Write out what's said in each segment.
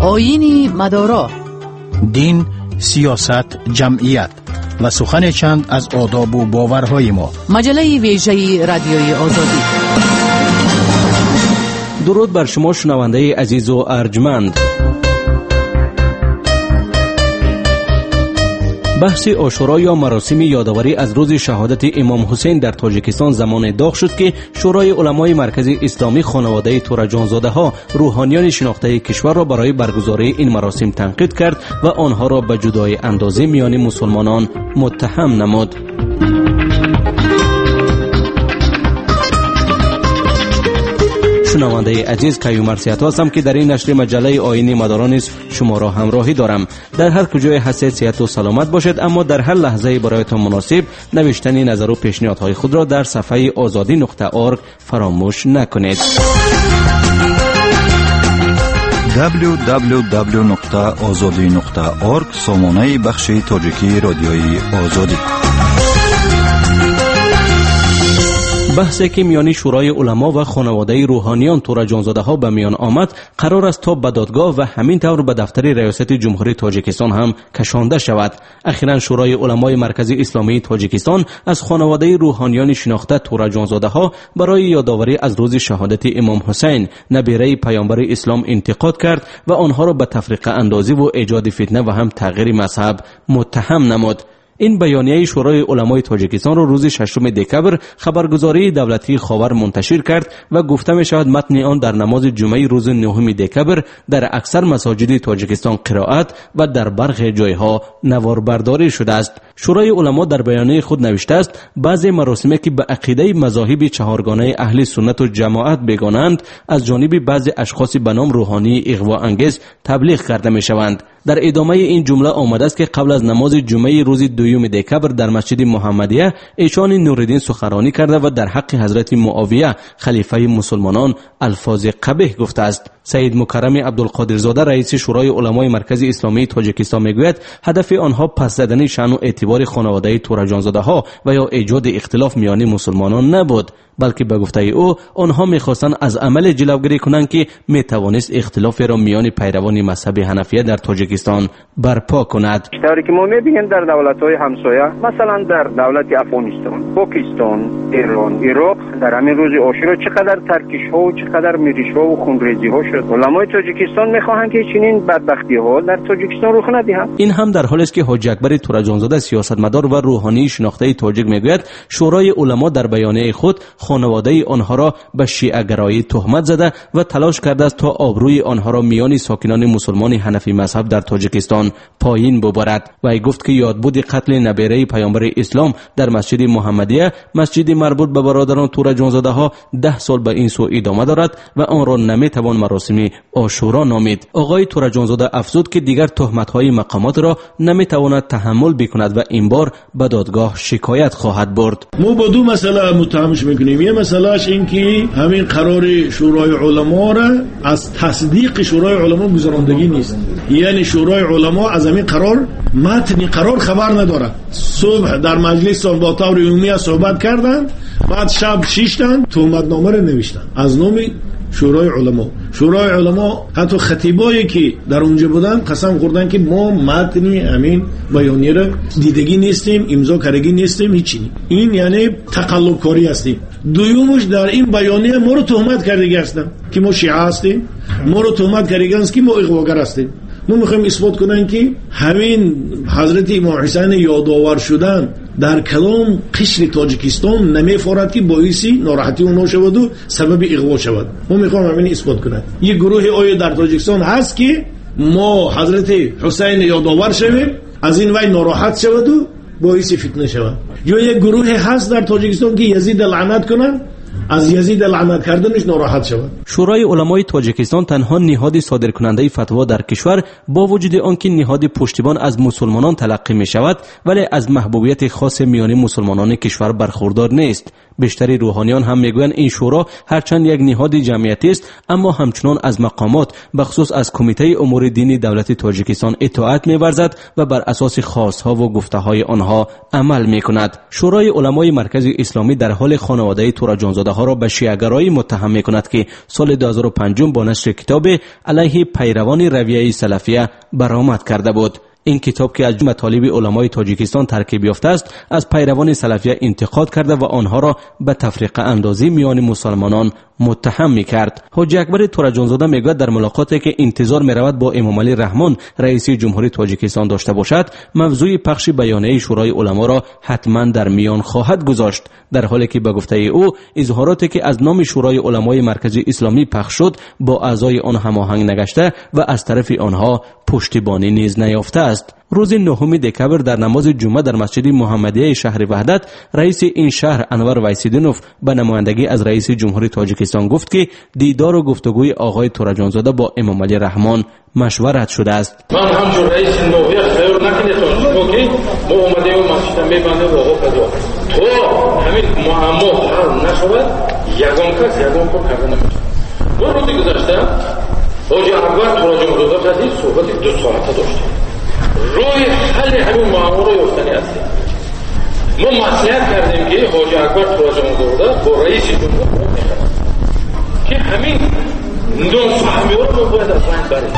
آیین مدارا، دین، سیاست، جمعیت و سخن چند از آداب و باورهای ما. مجله ویژه رادیوی آزادی. درود بر شما شنونده عزیز و ارجمند. بحث عاشورا یا مراسم یادآوری از روز شهادت امام حسین در تاجیکستان زمان داغ شد که شورای علمای مرکزی اسلامی خانواده تورجانزاده ها روحانیان شناخته کشور را برای برگزاری این مراسم تنقید کرد و آنها را به جدای اندازی میان مسلمانان متهم نمود. شنونده عزیز، کیومر سیاتا هستم که در این نشر مجله آیین مدارا نیز شما را همراهی دارم. در هر کجای هستید صحت و سلامت باشید، اما در هر لحظه برایتان مناسب نوشتن نظر و پیشنهادهای خود را در صفحه azadi.org فراموش نکنید. www.azadi.org سامانه بخش تاجیکی رادیوی آزادی. بحثی که میان شورای علما و خانواده روحانیان تورجانزاده ها به میان آمد قرار است تا به دادگاه و همین طور به دفتر ریاست جمهوری تاجیکستان هم کشانده شود. اخیراً شورای علمای مرکزی اسلامی تاجیکستان از خانواده روحانیان شناخته تورجانزاده ها برای یادآوری از روز شهادت امام حسین نبیره پیامبر اسلام انتقاد کرد و آنها را به تفریقه اندازی و ایجاد فتنه و هم تغییر مذهب متهم نمود. این بیانیه شورای علمای تاجیکستان را روز 6 دکبر خبرگزاری دولتی خاور منتشر کرد و گفته می شود متن آن در نماز جمعه روز 9 دکبر در اکثر مساجد تاجیکستان قرائت و در برخی جایها نواربرداری شده است. شورای علما در بیانیه خود نوشته است بعضی مراسمی که به عقیده مذاهب چهارگانه اهل سنت و جماعت بیگانند از جانب بعضی اشخاص به نام روحانی اغوا انگیز تبلیغ کرده می شوند. در ادامه این جمله آمده است که قبل از نماز جمعه روز 2 دکبر در مسجد محمدیه ایشان نوردین سخنرانی کرده و در حق حضرت معاویه خلیفه مسلمانان الفاظ قبیح گفته است. سید مکرم عبدالقادرزاده رئیس شورای علمای مرکزی اسلامی تاجیکستان میگوید هدف آنها پس زدن شأن و اعتبار خانواده تورجانزاده ها و یا ایجاد اختلاف میان مسلمانان نبود، بلکه به گفته او آنها میخواستند از عمل جلوگیری کنند که میتوانست اختلافی را میان پیروان مذهب حنفیه در تاجیکستان برپا کند. طوری که ما میبینیم در دولت‌های همسایه، مثلا در دولت افغانستان، پاکستان، ایران، عراق، در همین روز عاشورا چقدر ترکش ها و چقدر میریش ها و خونریزی ها شد. علمای تاجیکستان میخواهند که چنین بدبختی ها در تاجیکستان رخ ندهد. این هم در حالی است که حاج اکبر تورجانزاده سیاستمدار و روحانی شناخته تاجیک میگوید شورای علما در بیانیه خود خانواده آنها را به شیعه گرایی تهمت زده و تلاش کرده است تا آبروی آنها را میان ساکنان مسلمان حنفی مذهب در تاجیکستان پایین ببرد. و ای گفت که یادبود قتل نبیره پیامبر اسلام در مسجد محمدیه، مسجد مربوط به برادران تورجانزاده ها 10 سال به این سو ادامه دارد و آن را نمیتوان مراسم عاشورا نامید. آقای تورجانزاده افزود که دیگر تهمت های مقامات را نمیتواند تحمل بکند و این بار به دادگاه شکایت خواهد برد. ما با دو مسئله متهمش میکنیم. یه مسئلهش این که همین قرار شورای علما را از تصدیق شورای علما گذراندگی نیست، یعنی شورای علما از همین قرار متن قرار خبر نداره. صبح در مجلس با طور عمومی صحبت کردن، بعد شب شیشتن تهمتنامه را نوشتن از نام شورای علما. شورای علما حتی خطیبایی که در اونجا بودن قسم خوردن که ما متن همین بیانیه را دیدگی نیستیم، امضا کردگی نیستیم، هیچی. این یعنی تقلب کاری هستیم. دویومش در این بیانیه ما رو تهمت کردگی هستن که ما شیعه هستیم، ما رو تهمت کردگی هستن که ما اغواگر هستیم. ما میخوایم اثبات کنن که همین حضرت امام حسین یادآور شدن در کلام قشر تاجیکستان نمیفارد که باعثی ناراحتی اونها شود و سبب اغوا شود. ما میخوایم همین اثبات کنن. یک گروه آیه در تاجیکستان هست که ما حضرت حسین یادآور شویم، از این وی ناراحت شود و باعث فتنه شود. یا یک گروه هست در تاجیکستان که یزید لعنت کنن، از یزید لعنت کردنش ناراحت شود. شورای علمای تاجیکستان تنها نهاد صادرکننده فتوا در کشور با وجود آنکه نهاد پشتیبان از مسلمانان تلقی می شود ولی از محبوبیت خاص میان مسلمانان کشور برخوردار نیست. بیشتر روحانیان هم میگویند این شورا هرچند یک نهاد جمعیتی است اما همچنان از مقامات بخصوص از کمیته امور دینی دولت تاجیکستان اطاعت می‌ورزد و بر اساس خواست‌ها و گفته‌های آنها عمل می‌کند. شورای علمای مرکزی اسلامی در حال خانواده تورجانزاده ها را به شیعه‌گرایی متهم می‌کند که سال 2005 با نشر کتاب علیه پیروان رویه سلفیه برآمد کرده بود. این کتاب که از مطالب علمای تاجیکستان ترکیب یافته است، از پیروان سلفیه انتقاد کرده و آنها را به تفریقه اندازی میان مسلمانان متهم می‌کرد. حاجی اکبر تورجانزاده میگوید در ملاقاتی که انتظار می‌رود با امام علی رحمان رئیس جمهوری تاجیکستان داشته باشد، موضوع پخش بیانیه شورای علما را حتما در میان خواهد گذاشت، در حالی که به گفته او اظهاراتی که از نام شورای علمای مرکزی اسلامی پخش شد با اعضای آن هماهنگ نگشته و از طرف آنها پشتیبانی نیز نیافته است. روز 9 دکبر در نماز جمعه در مسجد محمدیه شهر وحدت، رئیس این شهر انور ویسیدینوف به نمایندگی از رئیس جمهوری تاجیکستان گفت که دیدار و گفتگوی آقای تورجانزاده با امام علی رحمان مشورت شده است. من همچون رئیس نوبی خیر نکنیتون که ما اومده و مسجد میبنده و آقا قضا تو همین معما حل نشود یگان کس یگان کار کرده نمیشه. دو روزی گذشته حاجی اکبر تورجانزاده تازه صحبت 2 ساعته داشته روی حل همین معما رو یافتنی هستیم. ما مصلحت کردیم که حاجی اکبر تورجانزاده با رئیس جمهور که همین نافهمی رو باید از بین بریم.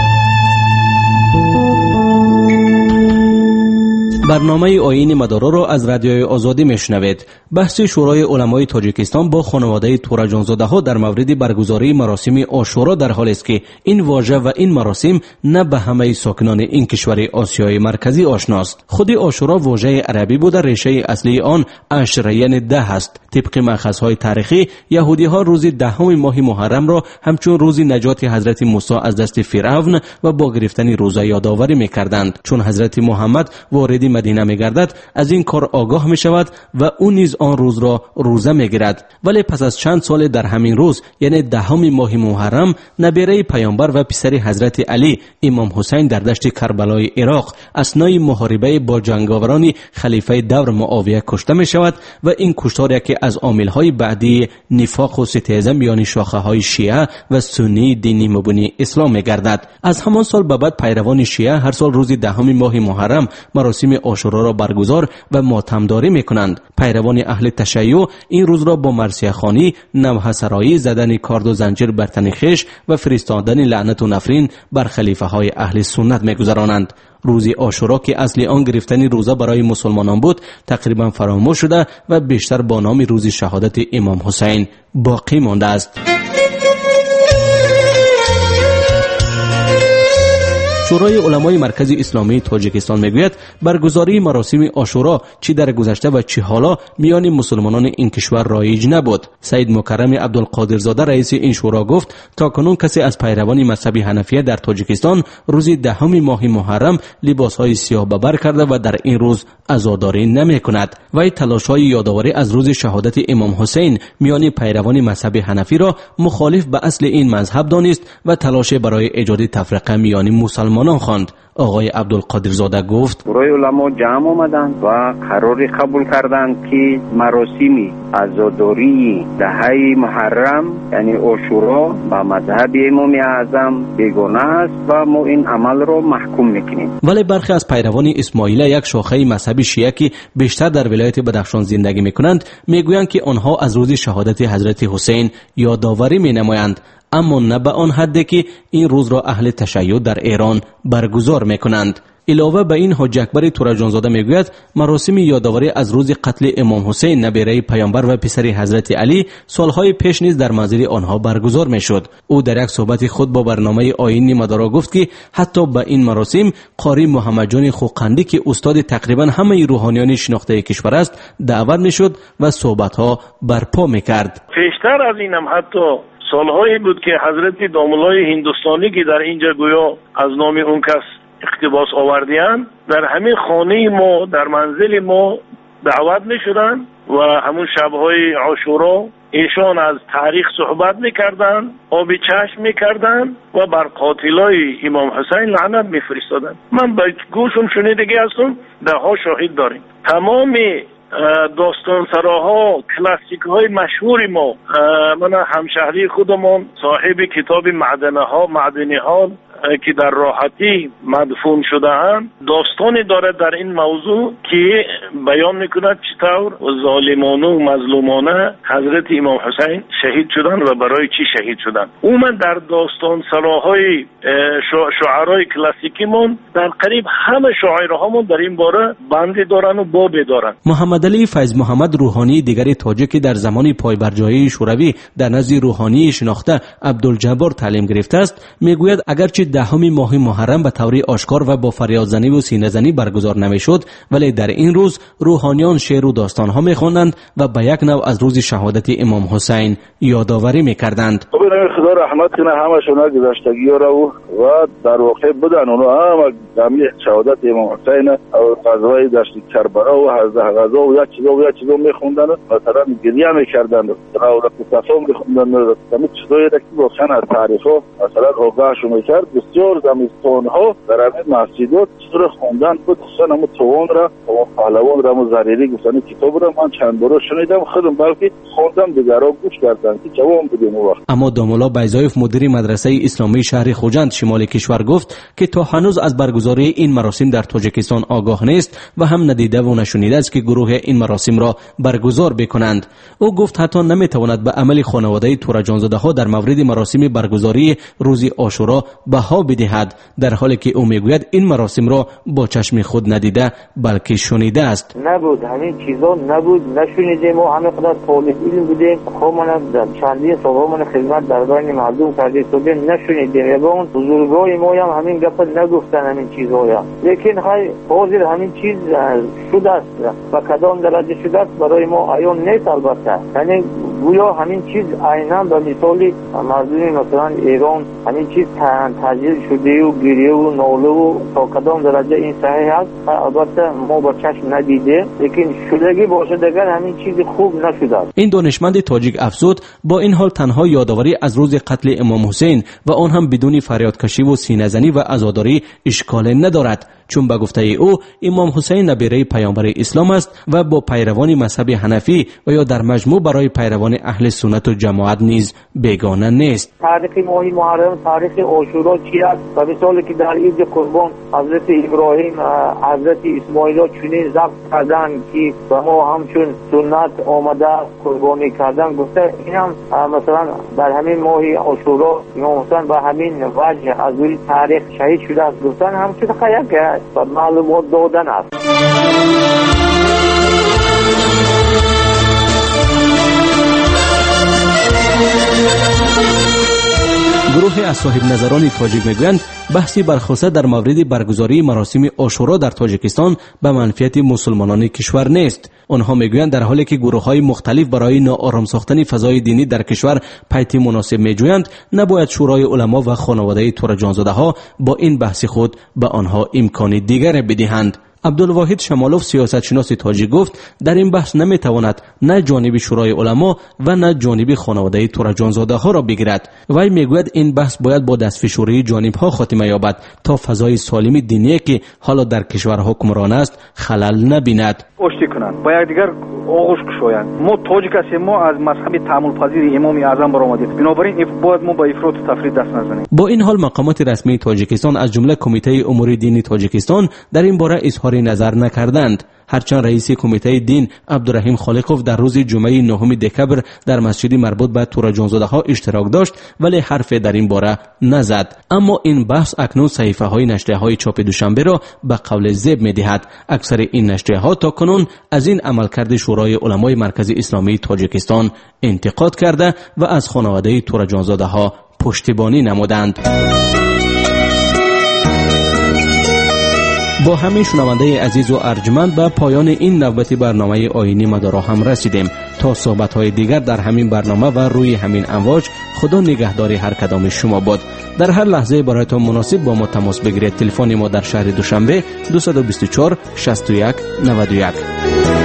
برنامه آیین مدارا را از رادیوی آزادی میشنوید. بحث شورای علمای تاجیکستان با خانواده تورجانزاده ها در مورد برگزاری مراسم عاشورا در حالی است که این واژه و این مراسم نه به همه ساکنان این کشور آسیای مرکزی آشناست. خود عاشورا واژه عربی بوده، ریشه اصلی آن عشره یعنی 10 است. طبق مأخذهای تاریخی یهودی ها روز 10 ماه محرم را همچون روز نجات حضرت موسی از دست فرعون و با گرفتن روزه یادآوری می‌کردند. چون حضرت محمد وارد مدینه می‌گردد از این کار آگاه می‌شود و او نیز آن روز را روزه می‌گیرد. ولی پس از چند سال در همین روز یعنی 10 ماه محرم نبیره پیامبر و پسر حضرت علی امام حسین در دشت کربلای عراق اثنای محاربه با جنگاوران خلیفه دور معاویه کشته می‌شود و این کشتار یکی از عامل‌های بعدی نفاق و ستیزه میان شاخه‌های شیعه و سنی دینی مبنی اسلام می‌گردد. از همان سال به بعد پیروان شیعه هر سال روز 10 ماه محرم مراسم عاشورا را برگزار و ماتمداری می‌کنند. پیروان اهل تشیع این روز را با مرثیه خوانی، نوحه سرایی، زدن کارد و زنجیر بر تن خویش و فرستادن لعنت و نفرین بر خلیفه‌های اهل سنت می‌گذرانند. روز عاشورا که اصلی آن گرفتن روزه برای مسلمانان بود تقریبا فراموش شده و بیشتر با نام روز شهادت امام حسین باقی مانده است. شورای علمای مرکزی اسلامی تاجیکستان میگوید برگزاری مراسم عاشورا چی در گذشته و چی حالا میان مسلمانان این کشور رایج نبود. سید مکرم عبدالقادرزاده رئیس این شورا گفت تاکنون کسی از پیروان مذهب حنفیه در تاجیکستان روز 10 ماه محرم لباسهای سیاه به بر کرده و در این روز عزاداری نمی کند. وی تلاش‌های یادآوری از روز شهادت امام حسین میان پیروان مذهب حنفی را مخالف به اصل این مذهب دانست و تلاش برای ایجاد تفرقه میان مسلمانان خواند. آقای عبدالقادرزاده گفت شورای علما جمع آمدند و قراری قبول کردند که مراسم عزاداری 10 محرم یعنی عاشورا با مذهب امام اعظم بیگانه است و ما این عمل را محکوم میکنیم. ولی برخی از پیروان اسماعیلیه، یک شاخه مذهب شیعه که بیشتر در ولایت بدخشان زندگی میکنند، میگویند که آنها از روز شهادت حضرت حسین یادآوری مینمایند، اما نه به آن حدی که این روز را اهل تشیع در ایران برگزار میکنند. علاوه به این حاجی اکبر تورجانزاده میگوید مراسم یادآوری از روز قتل امام حسین نبیره پیامبر و پسر حضرت علی سالهای پیش نیز در منزل آنها برگزار میشد. او در یک صحبت خود با برنامه آیین مدارا گفت که حتی به این مراسم قاری محمد جان خوقندی که استاد تقریبا همه روحانیان شناخته کشور است دعوت میشد و صحبتها برپا میکرد. پیشتر از اینم حتی سالهایی بود که حضرت داملای هندوستانی که در اینجا گویا از نام اون کس اقتباس آوردیان در همین خانه ما در منزل ما دعوت می شدن و همون شبهای عاشورا ایشان از تاریخ صحبت می کردن، آب چشم می کردن و بر قاتلای امام حسین لعنت می فرستادن. من به گوشم شنیدگی هستم، ده ها شاهد داریم. تمام داستان سراها کلاسیک های مشهور ما، من همشهری خودمون صاحب کتاب معدنی ها که در راحتی مدفون شده اند داستانی دارد در این موضوع که بیان میکند چطور ظالمانه و مظلومانه حضرت امام حسین شهید شدند و برای چی شهید شدند. من در داستان سراهای شعرهای کلاسیکیمون در قریب همه شاعرهامون در این باره بندی دارن و بابی دارن. محمد علی فیض محمد روحانی دیگری تاجیکی در زمان پایبرجایی شوروی در نزد روحانی شناخته عبدالجبار تعلیم گرفته است میگوید اگرچه دهم ماه محرم به طور آشکار و با فریادزنی و سینه‌زنی برگزار نمیشد ولی در این روز روحانیان شعر و داستان ها میخواندند و به یک نوع از روز شهادت امام حسین یادآوری میکردند. خدا رحمت کنه همشون گذشتگی را و در واقع بودن اونها هم جمعی شهادت امام حسین و غزوه دشت کربلا و غزا و یک چیزا میخوندن مثلا گریه میکردن و تصاویر میخوندن همین چیزایی که واقعا از تاریخ مثلا آگاهشون میکرد. بسیار زمستان ها در همین مسجدات چطور خوندن بود خصوصا همون توان را و پهلوان را و زریری گفتن کتاب را من چند بار شنیدم خودم بلکه خوندم دیگران گوش کردن که جوان بودیم اون وقت. اما دامولا بیضایف مدیر مدرسه اسلامی شهر خوجند شمال کشور گفت که تا هنوز از برگزاری این مراسم در تاجیکستان آگاه نیست و هم ندیده و نشنیده است که گروه این مراسم را برگزار بکنند. او گفت حتی نمیتواند به عمل خانواده تورجانزاده ها در مورد مراسم برگزاری روز عاشورا بها بدهد در حالی که او میگوید این مراسم را با چشم خود ندیده بلکه شنیده است. نبود همین چیزا نبود نشنیدیم و همه خدا طالب علم بودیم. خب من چندین سال من خدمت در بین مردم کردیم تو نشنیدیم یا اون بزرگای ما هم همین گپ نگفتن همین چیزا لیکن های حاضر همین چیز شده است و کدام درجه شده است برای ما عیان نیست. البته یعنی گویا همین چیز عیناً به مثال مردم مثلا ایران همین چیز تجلیل شده و گریه و ناله و تا کدام درجه این صحیح است البته ما با چشم ندیده لیکن شدگی باشه دیگر همین چیز خوب نشده است. این دانشمند تاجیک افزود با این حال تنها یادآوری از روز قتل امام حسین و آن هم بدون فریادکشی و سینه‌زنی و عزاداری اشکال ندارد چون به گفته او امام حسین نبیره پیامبر اسلام است و با پیروان مذهب حنفی و یا در مجموع برای پیروان اهل سنت و جماعت نیز بیگانه نیست. تاریخ ماه محرم تاریخ عاشورا چی است؟ و مثالی که در عید قربان حضرت ابراهیم حضرت اسماعیل چنین ذبح کردند که و ما همچون سنت آمده قربانی کردن گفته این هم مثلا در همین ماه عاشورا امام حسین به همین وجه از روی تاریخ شهید شده است گفتن همچون خیلی و معلومات دادن است. گروه از صاحب نظران تاجیک میگویند بحثی برخواسته در مورد برگزاری مراسم عاشورا در تاجیکستان به منفعت مسلمانان کشور نیست. آنها میگویند در حالی که گروه‌های مختلف برای ناآرام ساختن فضای دینی در کشور پیت مناسب میجویند نباید شورای علما و خانواده تورجانزاده ها با این بحث خود به آنها امکان دیگر بدهند. عبدالواحد شمالوف سیاستشناس تاجیک گفت در این بحث نمیتواند نه جانب شورای علما و نه جانب خانواده تورجانزاده ها را بگیرد. وی میگوید این بحث باید با دستفشاری جانب ها خاتمه یابد تا فضای سالم دینی که حالا در کشور حکمران است خلل نبیند. اشتی کنند با یکدیگر آغوش گشایند. ما تاجیک هستیم ما از مذهب تعامل پذیر امام اعظم برآمدیم بنابراین باید ما با افراط و تفرید دست نزنیم. با این حال مقامات رسمی تاجیکستان از جمله کمیته امور دینی تاجیکستان در این باره اظهار نظر نکردند. هرچند رئیس کمیته دین عبدالرحیم خالقوف در روز جمعه 9 دکبر در مسجد مربوط به تورجانزاده ها اشتراک داشت ولی حرف در این باره نزد. اما این بحث اکنون صحیفه های نشریه های چاپ دوشنبه را به قول زب می دهد. اکثر این نشریه ها تا کنون از این عملکرد شورای علمای مرکزی اسلامی تاجیکستان انتقاد کرده و از خانواده تورجانزاده ها پشتیبانی نمودند. با همین شنونده عزیز و ارجمند به پایان این نوبت برنامه آیینی مدارا هم رسیدیم. تا صحبت‌های دیگر در همین برنامه و روی همین امواج خدا نگهداری هر کدام شما باد. در هر لحظه برایتان مناسب با ما تماس بگیرید. تلفن ما در شهر دوشنبه 224 61 91.